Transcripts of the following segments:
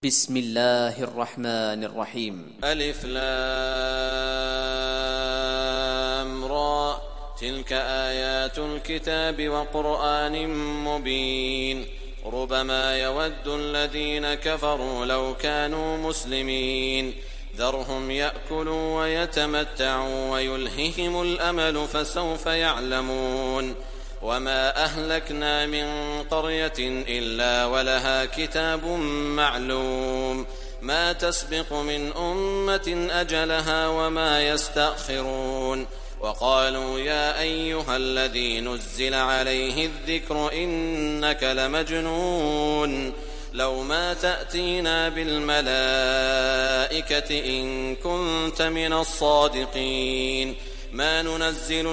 بسم الله الرحمن الرحيم. ألف لام را تلك آيات الكتاب وقرآن مبين ربما يود الذين كفروا لو كانوا مسلمين ذرهم يأكلوا ويتمتعوا ويلههم الأمل فسوف يعلمون وما أهلكنا من قرية إلا ولها كتاب معلوم ما تسبق من أمة أجلها وما يستأخرون وقالوا يا أيها الذي نزل عليه الذكر إنك لمجنون لو ما تأتينا بالملائكة إن كنت من الصادقين ما ننزل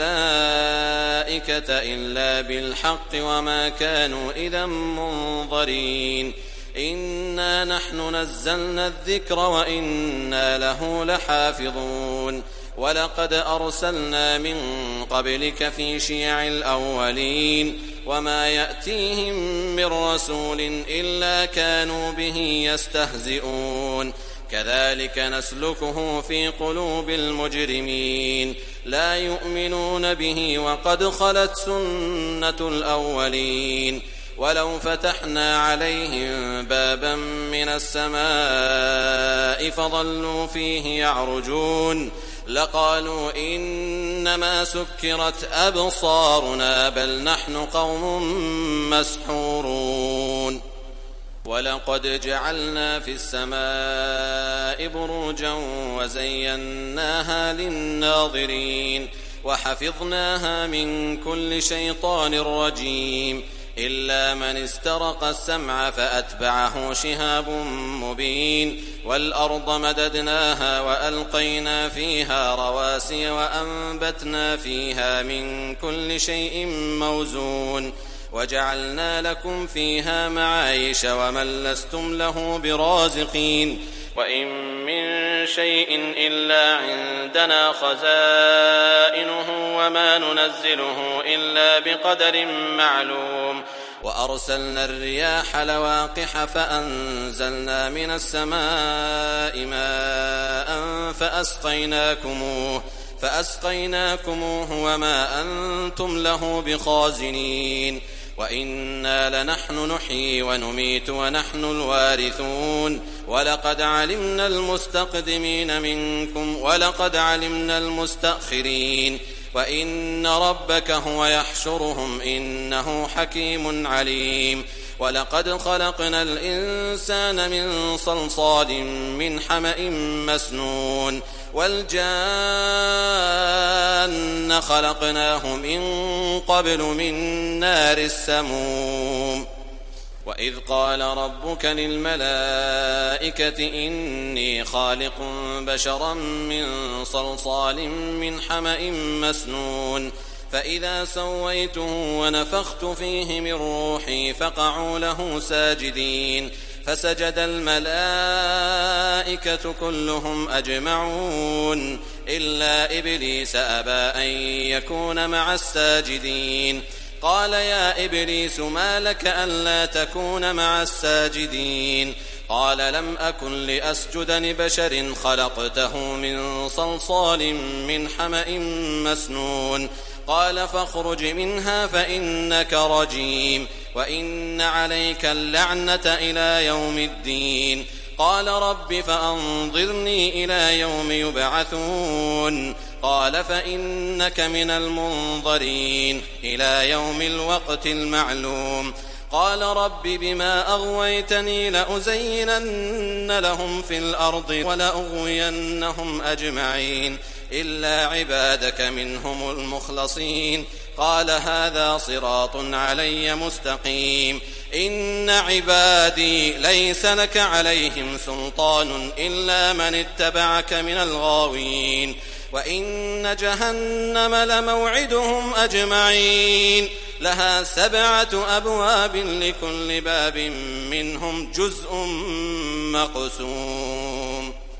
الملائكة إلا بالحق وما كانوا إذا منظرين إنا نحن نزلنا الذكر وإنا له لحافظون ولقد أرسلنا من قبلك في شيع الأولين وما يأتيهم من رسول إلا كانوا به يستهزئون كذلك نسلكه في قلوب المجرمين لا يؤمنون به وقد خلت سنة الأولين ولو فتحنا عليهم بابا من السماء فظلوا فيه يعرجون لقالوا إنما سكرت أبصارنا بل نحن قوم مسحورون ولقد جعلنا في السماء بروجا وزيناها للناظرين وحفظناها من كل شيطان رجيم إلا من استرق السمع فأتبعه شهاب مبين والأرض مددناها وألقينا فيها رواسي وأنبتنا فيها من كل شيء موزون وجعلنا لكم فيها معايش ومن لستم له برازقين وإن من شيء إلا عندنا خزائنه وما ننزله إلا بقدر معلوم وأرسلنا الرياح لواقح فأنزلنا من السماء ماء فأسقيناكموه وما أنتم له بخازنين وإنا لنحن نحيي ونميت ونحن الوارثون ولقد علمنا المستقدمين منكم ولقد علمنا المستأخرين وإن ربك هو يحشرهم إنه حكيم عليم ولقد خلقنا الإنسان من صلصال من حمأ مسنون والجان خلقناه من قبل من نار السموم وإذ قال ربك للملائكة إني خالق بشرا من صلصال من حمأ مسنون فإذا سويته ونفخت فيه من روحي فقعوا له ساجدين فسجد الملائكة كلهم أجمعون إلا إبليس أبى أن يكون مع الساجدين قال يا إبليس ما لك ألا تكون مع الساجدين قال لم أكن لأسجد لبشر خلقته من صلصال من حمأ مسنون قال فاخرج منها فإنك رجيم وإن عليك اللعنة إلى يوم الدين قال رب فأنظرني إلى يوم يبعثون قال فإنك من المنظرين إلى يوم الوقت المعلوم قال رب بما أغويتني لأزينن لهم في الأرض ولأغوينهم أجمعين إلا عبادك منهم المخلصين قال هذا صراط علي مستقيم إن عبادي ليس لك عليهم سلطان إلا من اتبعك من الغاوين وإن جهنم لموعدهم أجمعين لها 7 أبواب لكل باب منهم جزء مقسوم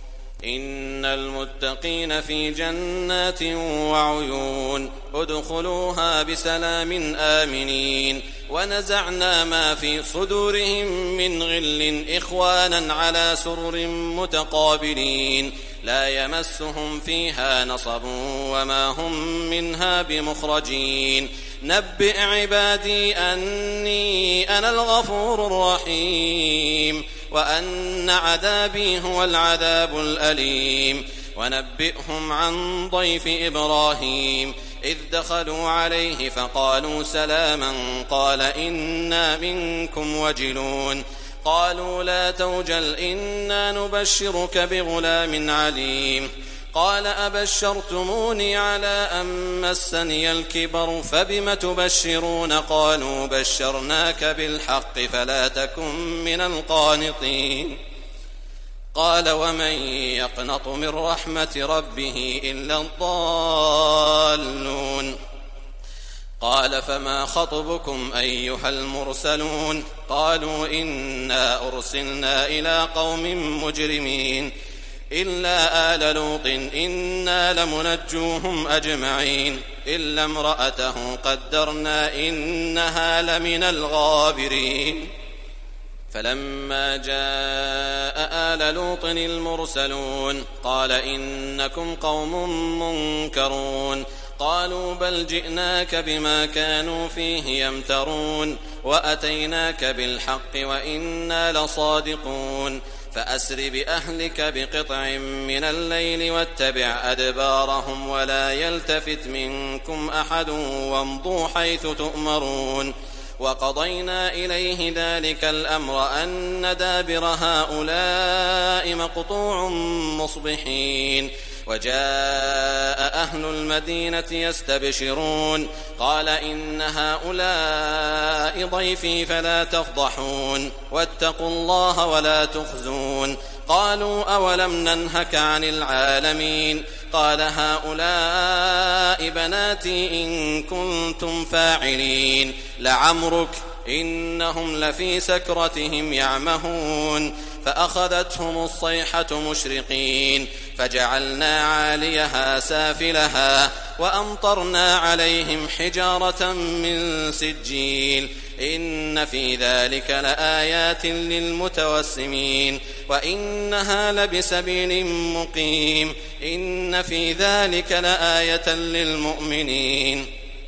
إن المتقين في جنات وعيون ادخلوها بسلام آمنين ونزعنا ما في صدورهم من غل إخوانا على سرر متقابلين لا يمسهم فيها نصب وما هم منها بمخرجين نبئ عبادي أني أنا الغفور الرحيم وأن عذابي هو العذاب الأليم ونبئهم عن ضيف إبراهيم إذ دخلوا عليه فقالوا سلاما قال إنا منكم وجلون قالوا لا توجل إنا نبشرك بغلام عليم قال أبشرتموني على أن مسني الكبر فبم تبشرون قالوا بشرناك بالحق فلا تكن من القانطين قال ومن يقنط من رحمة ربه إلا الضالون قال فما خطبكم أيها المرسلون قالوا إنا أرسلنا إلى قوم مجرمين إلا آل لوط إنا لمنجوهم أجمعين إلا امرأته قدرنا إنها لمن الغابرين فلما جاء آل لوط المرسلون قال إنكم قوم منكرون قالوا بل جئناك بما كانوا فيه يمترون وأتيناك بالحق وإنا لصادقون فأسر بأهلك بقطع من الليل واتبع أدبارهم ولا يلتفت منكم أحد وامضوا حيث تؤمرون وقضينا إليه ذلك الأمر أن دابر هؤلاء مقطوع مصبحين وجاء أهل المدينة يستبشرون قال إن هؤلاء ضيفي فلا تفضحون واتقوا الله ولا تخزون قالوا أولم ننهك عن العالمين قال هؤلاء بناتي إن كنتم فاعلين لعمرك إنهم لفي سكرتهم يعمهون فأخذتهم الصيحة مشرقين فجعلنا عاليها سافلها وأمطرنا عليهم حجارة من سجيل إن في ذلك لآيات للمتوسمين وإنها لبسبيل مقيم إن في ذلك لآية للمؤمنين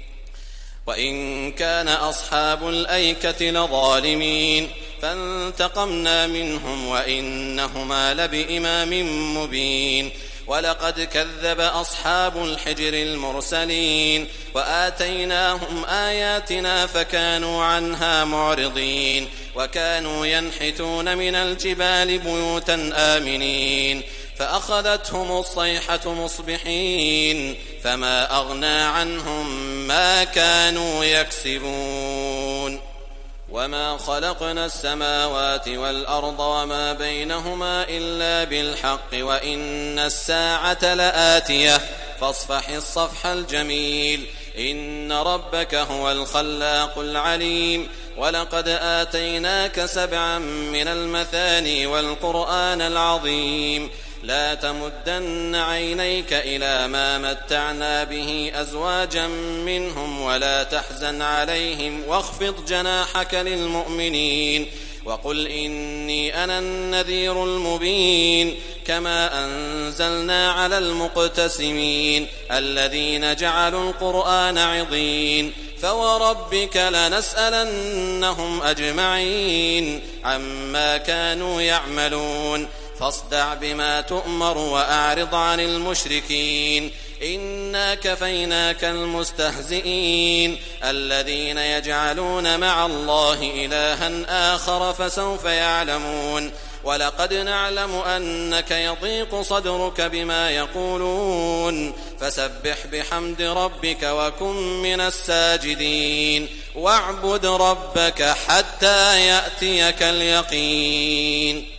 وإن كان أصحاب الأيكة لظالمين فانتقمنا منهم وإنهما لبإمام مبين ولقد كذب أصحاب الحجر المرسلين وآتيناهم آياتنا فكانوا عنها معرضين وكانوا ينحتون من الجبال بيوتا آمنين فأخذتهم الصيحة مصبحين فما أغنى عنهم ما كانوا يكسبون وما خلقنا السماوات والأرض وما بينهما إلا بالحق وإن الساعة لآتية فاصفح الصفح الجميل إن ربك هو الخلاق العليم ولقد آتيناك 7 من المثاني والقرآن العظيم لا تمدن عينيك إلى ما متعنا به أزواجا منهم ولا تحزن عليهم واخفض جناحك للمؤمنين وقل إني أنا النذير المبين كما أنزلنا على المقتسمين الذين جعلوا القرآن عضين فوربك لنسألنهم أجمعين عما كانوا يعملون فاصدع بما تؤمر وأعرض عن المشركين إنا كفيناك المستهزئين الذين يجعلون مع الله إلها آخر فسوف يعلمون ولقد نعلم أنك يضيق صدرك بما يقولون فسبح بحمد ربك وكن من الساجدين واعبد ربك حتى يأتيك اليقين